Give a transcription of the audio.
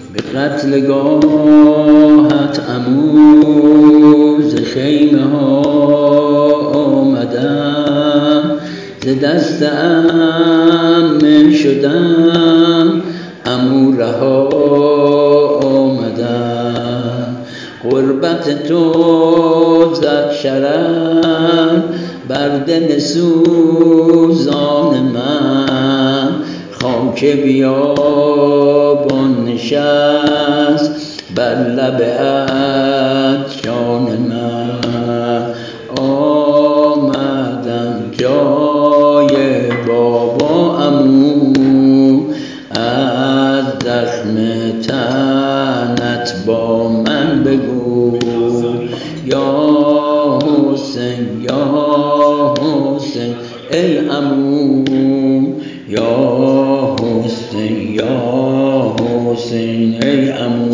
به قتلگاهت عمو ز خیمه ها آمدم، ز دست عمه شدم عمو رها آمدم. غربت تو زد شرر بر دل سوزان من، خاک بیابان نشست بر لب عطشان من. آمدم جای بابا عمو، از زخم تنت با من بگو. یا حسین یا حسین ای عمو، یا حسین یا حسین ای عمو.